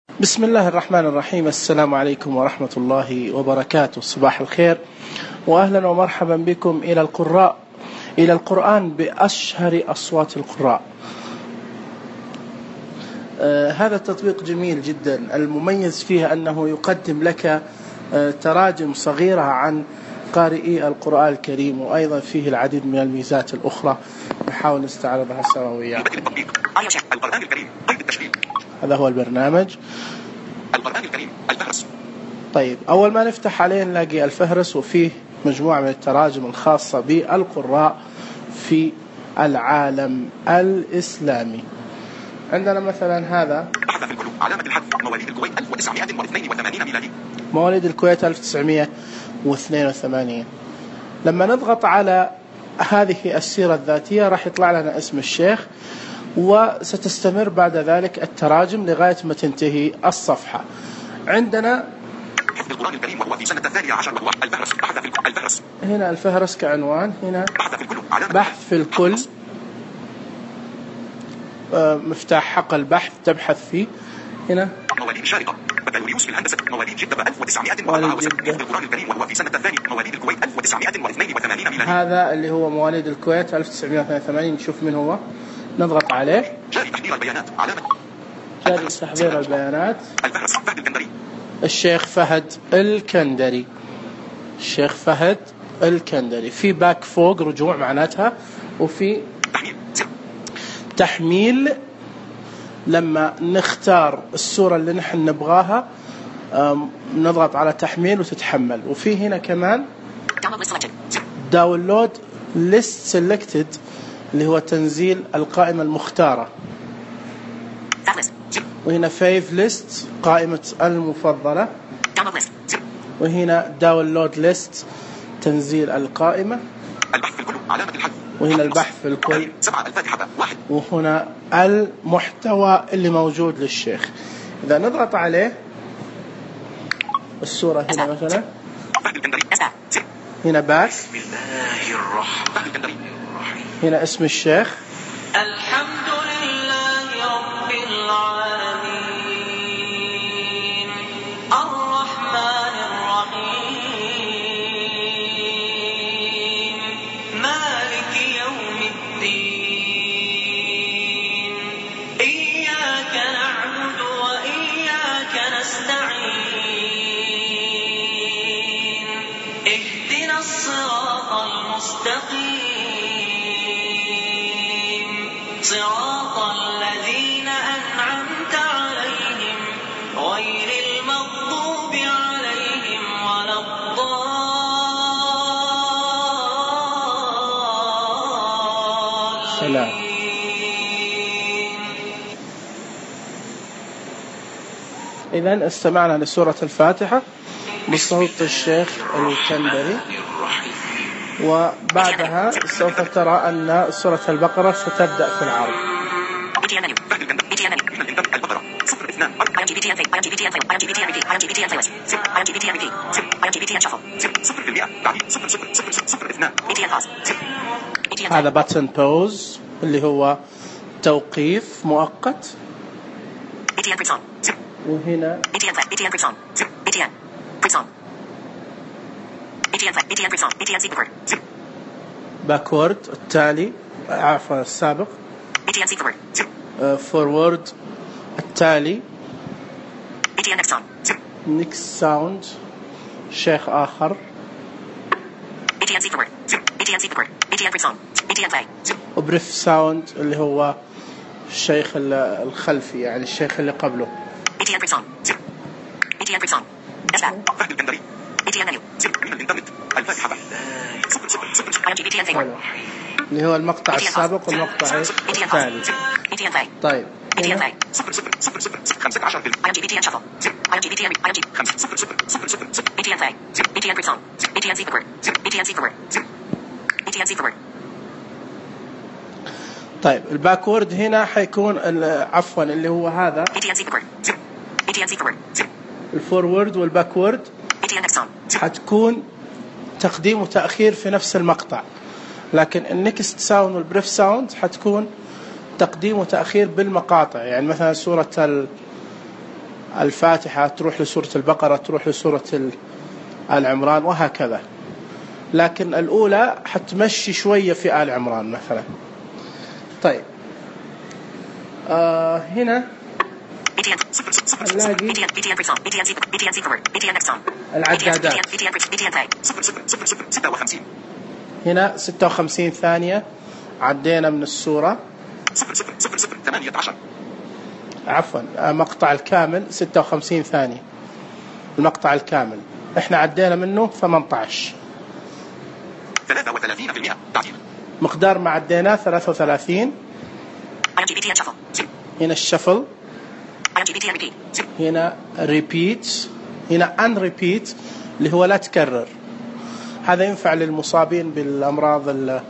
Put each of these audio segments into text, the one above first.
بسم الله الرحمن الرحيم. السلام عليكم ورحمة الله وبركاته. صباح الخير وأهلا ومرحبا بكم إلى القرآن بأشهر أصوات القراء. هذا التطبيق جميل جدا، المميز فيه أنه يقدم لك تراجم صغيرة عن قارئي القرآن الكريم، وأيضا فيه العديد من الميزات الأخرى نحاول نستعرضها سوا وياكم. القرآن الكريم قيد التشغيل. هذا هو البرنامج القرآن الكريم الفهرس. طيب، أول ما نفتح عليه نلاقي الفهرس، وفيه مجموعة من التراجم الخاصة بالقراء في العالم الإسلامي. عندنا مثلا هذا بحث في القلوب علامة الحذف مواليد الكويت 1982 ميلادي. مواليد الكويت 1982. لما نضغط على هذه السيرة الذاتية راح يطلع لنا اسم الشيخ، وستستمر بعد ذلك التراجم لغاية ما تنتهي الصفحة. عندنا حفظ القرآن الكريم وهو في سنة 12 وهو الفهرس. بحث في الفهرس. هنا الفهرس كعنوان، هنا بحث في الكل علامة بحث في الكل، مفتاح حقل بحث تبحث فيه. هنا مواليد شارقة بكالوريوس في الهندسة مواليد جدة 1964. حفظ القرآن الكريم وهو في سنة الثاني مواليد الكويت 1982 ميلادي. هذا اللي هو مواليد الكويت 1982. نشوف من هو، نضغط عليه. جاري تحضير البيانات علامة جاري تحضير البيانات. الفهرس فهد الكندري. الشيخ فهد الكندري. الشيخ فهد الكندري. في باك فوق رجوع معناتها، وفي تحميل لما نختار السورة اللي نحن نبغاها نضغط على تحميل وتتحمل. وفي هنا كمان داونلود ليست سيلكتد اللي هو تنزيل القائمة المختارة. وهنا فيف ليست قائمة المفضلة. وهنا داونلود ليست تنزيل القائمة. البحث في الكل علامة الحذف. وهنا البحث في الكل. 7 الفاتحة 1. وهنا المحتوى اللي موجود للشيخ. إذا نضغط عليه السورة هنا مثلا، هنا باك، بسم الله الرحمن الرحيم. هنا اسم الشيخ. الحمد لله رب العالمين الرحمن الرحيم مالك يوم الدين إياك نعبد وإياك نستعين اهدنا الصراط المستقيم صراط الذين أنعمت عليهم غير المغضوب عليهم ولا الضالين. إذن استمعنا لسورة الفاتحة بصوت الشيخ الكندري، وبعدها سوف ترى أن سورة البقرة ستبدأ في العرض. هذا باتن بوز اللي هو توقيف مؤقت. وهنا باكورد التالي، عفوا السابق. فورورد التالي. نيكست ساوند شيخ آخر. وبريف ساوند اللي هو الشيخ الخلفي، يعني الشيخ اللي قبله. فهد الكندري. من الإنترنت الفاتحة اللي هو المقطع السابق والمقطع الثاني. طيب، طيب الباكورد هنا حيكون عفوا اللي هو هذا الفورورد والباكورد حتكون تقديم وتأخير في نفس المقطع، لكن النكست ساوند والبريف ساوند حتكون تقديم وتأخير بالمقاطع. يعني مثلا سورة الفاتحة تروح لسورة البقرة، تروح لسورة آل عمران، وهكذا. لكن الأولى حتمشي شوية في آل عمران مثلا. طيب هنا نلاقي العدادات. هنا 56 ثانية عدينا من السورة. عفوا، مقطع الكامل 56 ثانية، المقطع الكامل احنا عدينا منه 18. 33% تعديل. مقدار ما عديناه 33. هنا الشفل، هنا ريبيت، هنا ان ريبيت اللي هو لا تكرر. هذا ينفع للمصابين بالأمراض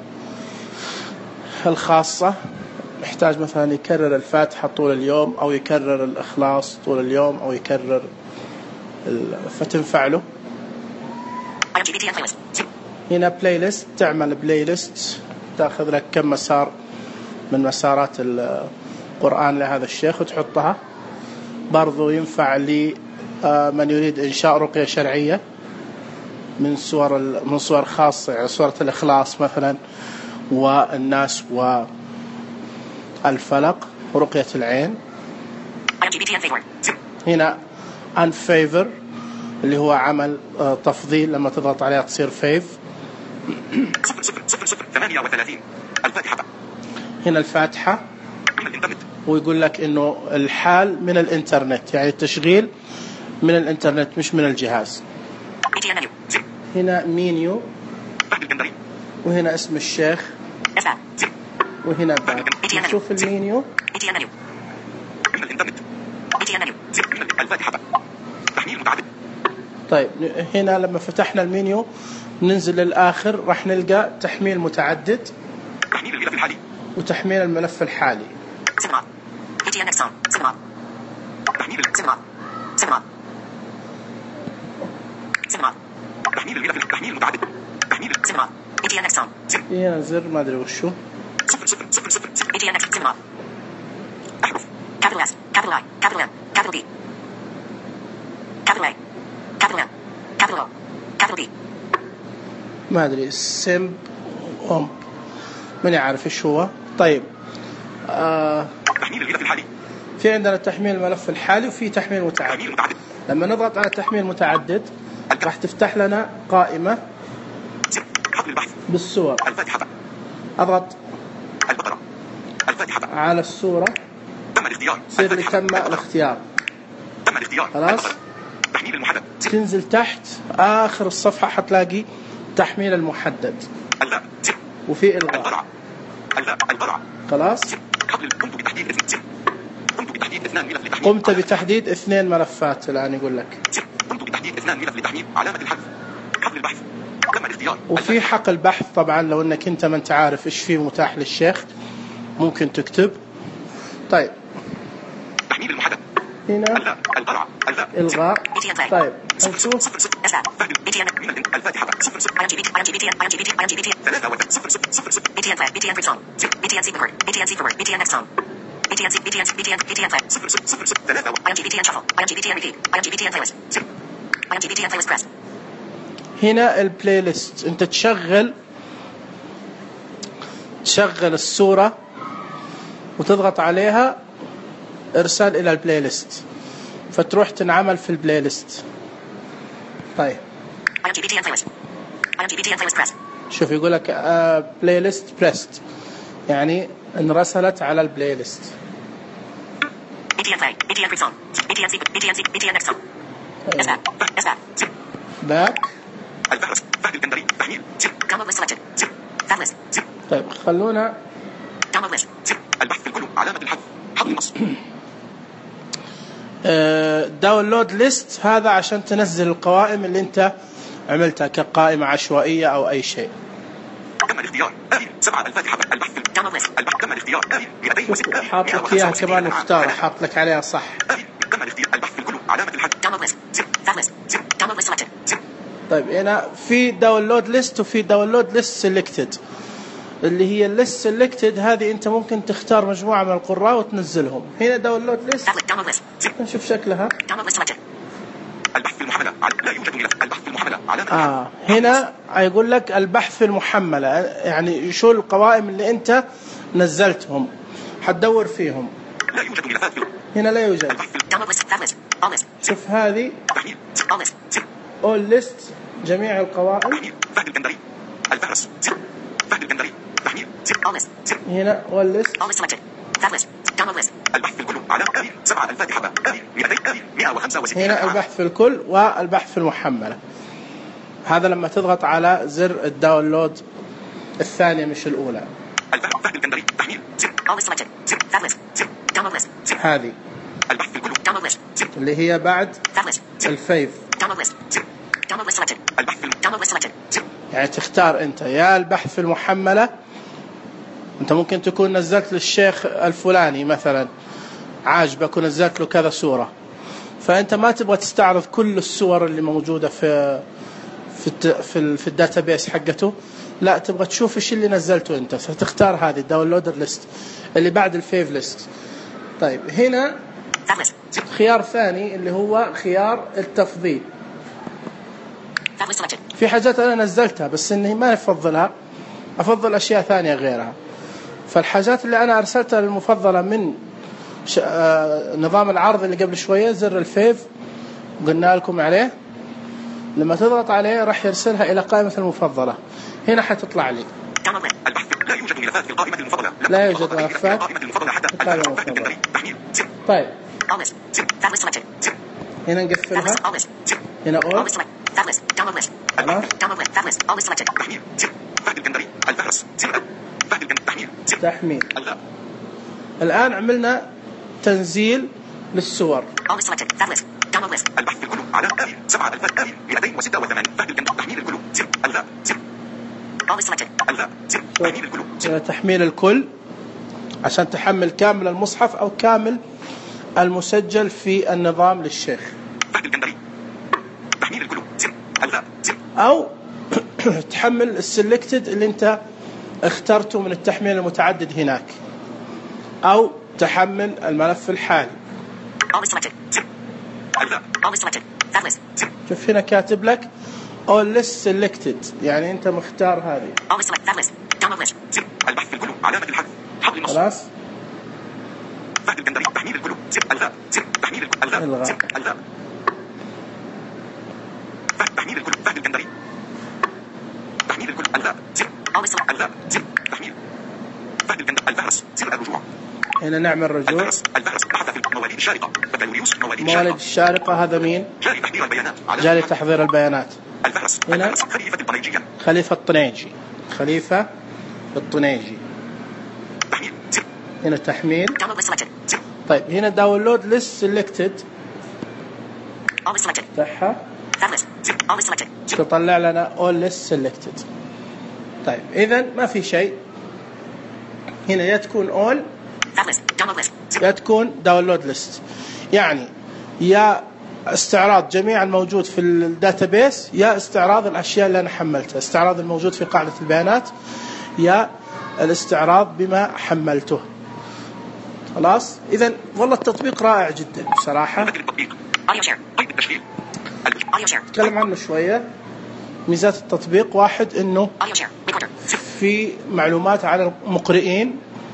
الخاصة، محتاج مثلا يكرر الفاتحة طول اليوم، أو يكرر الإخلاص طول اليوم، أو يكرر فتنفع له. هنا بلاي ليست، تعمل بلاي ليست تأخذ لك كم مسار من مسارات القرآن لهذا الشيخ وتحطها. برضو ينفع لمن يريد إنشاء رقية شرعية من صور خاصة، يعني سورة الإخلاص مثلا، والناس والفلق، ورقية العين. هنا unfavor اللي هو عمل تفضيل، لما تضغط عليها تصير فيف. 38 الفاتحة. هنا الفاتحة، ويقول لك إنه الحال من الإنترنت، يعني التشغيل من الإنترنت مش من الجهاز. هنا مينيو، وهنا اسم الشيخ، وهنا باك. نشوف المينيو. طيب هنا لما فتحنا المينيو ننزل للآخر راح نلقى تحميل متعدد، تحميل الملف الحالي، وتحميل الملف الحالي. تحميل الملف، تحميل متعدد، تحميل هنا زر ما ادري وشو. أحرف capital S, capital I, capital M, capital B, capital A, capital M, capital O, capital B. ما ادري سيمب أم، من يعرف ايش هو. طيب تحميل الملف الحالي. في عندنا تحميل الملف الحالي، وفي تحميل متعدد. لما نضغط على تحميل متعدد راح تفتح لنا قائمة بالصور. الفاتحة. اضغط البقرة. الفاتحة. على الصورة تم الاختيار. يصير لي تم الاختيار. تم الاختيار. خلاص. تحميل المحدد. تنزل تحت آخر الصفحة حتلاقي تحميل المحدد، اللا. وفي إلغاء. البرع. اللا. البرع. خلاص. قمت بتحديد اثنان ملف لتحميل. قمت بتحديد 2 ملفات الآن يقول لك. قمت بتحديد 2 ملف لتحميل علامة الحذف. حقل البحث. تم الاختيار. وفي حقل البحث طبعا، لو انك انت ما انت عارف ايش فيه متاح للشيخ ممكن تكتب. طيب تحميل المحدد. هنا البرع. الغاء. طيب نشوف الفاتحة. هنا البلاي ليست، انت تشغل الصورة وتضغط عليها ارسال الى البلاي ليست، فتروح تنعمل في البلاي ليست. طيب شوف يقول لك بلاي ليست بريست، يعني انرسلت على البلاي ليست. باك. طيب خلونا البحث في الكل علامة الحذف. حظ النص. داونلود ليست، هذا عشان تنزل القوائم اللي انت عملتها كقائمة عشوائية او اي شيء. تم الاختيار. 7 الفاتحة. البحث في البحث. تم الاختيار. 206. حاط لك اياها كمان مختارة، حاط لك عليها صح. تم الاختيار. البحث في الكل علامة الحذف. طيب هنا في داونلود ليست وفي داونلود ليست سيلكتد. اللي هي الليست سيلكتد، هذه انت ممكن تختار مجموعة من القراء وتنزلهم. هنا داونلود ليست، نشوف شكلها. البحث في المحملة لا يوجد ملف. البحث في المحملة علامة هنا يقول لك البحث في المحملة، يعني شو القوائم اللي انت نزلتهم حتدور فيهم. لا يوجد ملفات هنا لا يوجد. شوف هذه all list، جميع القوائم. فهد الجندري الفهرس. فهد الجندري تحميل. هنا all list. البحث في الكل على 7 الفاتحة 165. هنا البحث في الكل والبحث في المحملة. هذا لما تضغط على زر الداونلود الثانية مش الأولى. فهد الجندري تحميل. هذه البحث في الكل اللي هي بعد الفيف. يعني تختار انت يا البحث في المحملة، انت ممكن تكون نزلت للشيخ الفلاني مثلا عاجبك ونزلت له كذا صورة، فانت ما تبغى تستعرض كل الصور اللي موجودة في الداتابيس حقته، لا تبغى تشوف ايش اللي نزلته انت، فتختار هذه الداونلودر ليست اللي بعد الفيف ليست. طيب هنا خيار ثاني اللي هو خيار التفضيل. في حاجات انا نزلتها بس اني ما افضلها، افضل اشياء ثانية غيرها. فالحاجات اللي انا ارسلتها للمفضلة من نظام العرض اللي قبل شوية، زر الفيف قلنا لكم عليه، لما تضغط عليه راح يرسلها الى قائمة المفضلة. هنا حتطلع لي لا يوجد ملفات في القائمة المفضلة. لا يوجد ملفات في القائمة حتى تحميل. طيب هنا نقفلها. هنا all تحميل. الآن عملنا تنزيل للصور. البحث في الكل على 7,286 تحميل الكل. تحميل الكل عشان تحمل كامل المصحف أو كامل المسجل في النظام للشيخ، تحميل الكل. أو تحمل السلكتد اللي انت اخترته من التحميل المتعدد هناك، أو تحمل الملف الحالي. شوف هنا كاتب لك all list selected، يعني انت مختار هذه. البحث في الكل علامة الحذف حول النص. خلاص. فهد الجندري تحميل الكل. تحميل الكل. تحميل الكل. فهد الجندري تحميل الكل. تحميل فهد الجندري الفهرس. الرجوع. هنا نعمل رجوع. الفهرس بحث في مواليد الشارقة. بكالوريوس مواليد الشارقة، هذا مين؟ جاري تحضير البيانات. جاري تحضير البيانات. الفهرس. هنا خليفة الطنيجية. خليفة الطنيجي. تحميل. هنا تحميل. طيب هنا داونلود ليست سيلكتد، تحها تطلع لنا all list selected. طيب إذن ما في شيء هنا، يا تكون all يا تكون داونلود ليست، يعني يا استعراض جميع الموجود في الداتابيس، يا استعراض الأشياء اللي أنا حملتها، استعراض الموجود في قاعدة البيانات، يا الاستعراض بما حملته. خلاص. إذن والله التطبيق رائع جدا بصراحة، نتكلم عنه شوية. ميزات التطبيق: واحد إنه في معلومات عن المقرئين،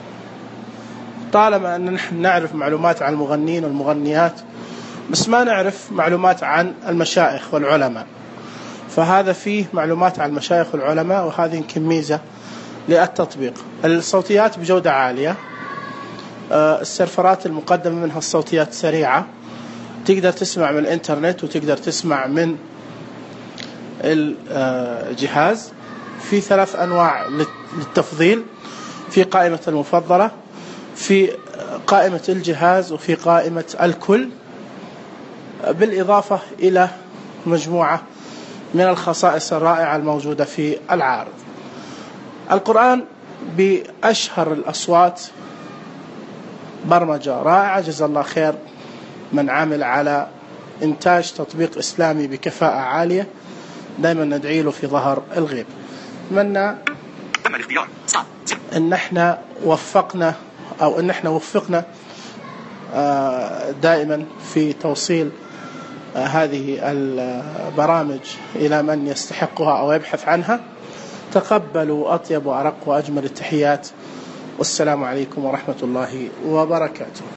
طالما أن نحن نعرف معلومات عن المغنين والمغنيات بس ما نعرف معلومات عن المشايخ والعلماء، فهذا فيه معلومات عن المشايخ والعلماء، وهذه يمكن ميزة للتطبيق. الصوتيات بجودة عالية، السيرفرات المقدمة منها الصوتيات سريعة، تقدر تسمع من الانترنت وتقدر تسمع من الجهاز. في 3 أنواع للتفضيل: في قائمة المفضلة، في قائمة الجهاز، وفي قائمة الكل، بالإضافة إلى مجموعة من الخصائص الرائعة الموجودة في العارض. القرآن بأشهر الأصوات، برمجة رائعة. جزا الله خير من عمل على إنتاج تطبيق إسلامي بكفاءة عالية، دائما ندعي له في ظهر الغيب. أتمنى ان احنا وفقنا دائما في توصيل هذه البرامج إلى من يستحقها أو يبحث عنها. تقبلوا أطيب وأرق وأجمل التحيات، والسلام عليكم ورحمة الله وبركاته.